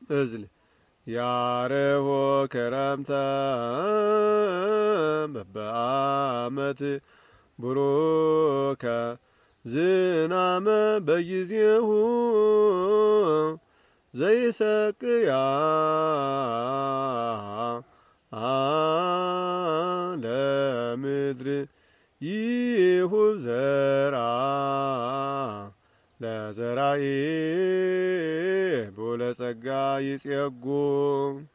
እዝል ያርሆ ክረምተ በበአመት ቡሩከ ዝናመ በጊዜሁ ዘይሰቅያ ለምድር ይሁብ ዘርአ ለዘራኢ ቦለጸጋ ይጼጉ